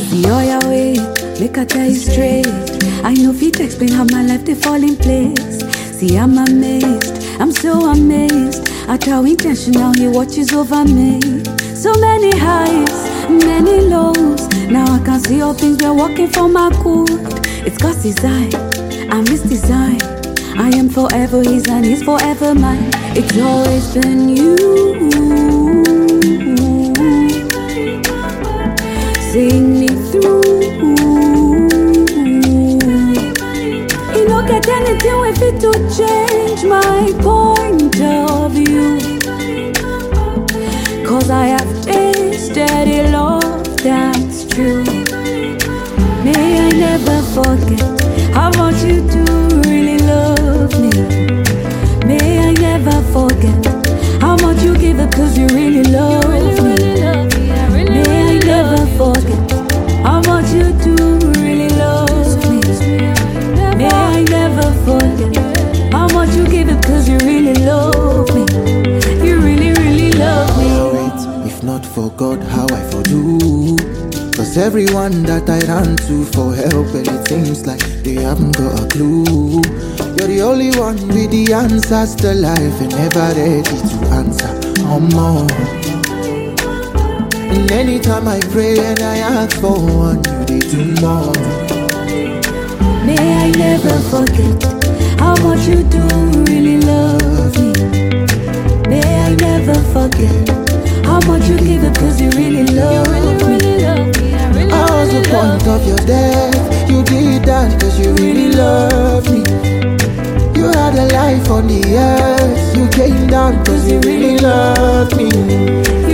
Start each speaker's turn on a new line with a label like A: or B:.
A: See all your way, make I tell you straight. I know if it explain how my life they fall in place. See, I'm amazed, I'm so amazed at how intentional he watches over me. So many highs, many lows. Now I can see all things we're working for my good. It's God's design, I'm his design. I am forever his and he's forever mine. It's always been you, seeing me through. You don't get anything with it to change my point of view. Cause I have tasted a love that's true. May I never forget how much you do really love me. May I never forget how much you give it cause you really love me. May I never forget how much you do really love me. May I never forget how much you give it cause you really love me. You really, really love me.
B: Wait, if not for God, how I for do? Cause everyone that I ran to for help, and it seems like they haven't got a clue. You're the only one with the answers to life and never ready to answer. More. And anytime I pray and I ask for one, you they do more.
A: May I never forget how much you do really love me. May I never forget how much you give it cause you really love me.
B: I was the point of your death. You did that cause you really love me. You had a life on the earth. You came down cause you really love me.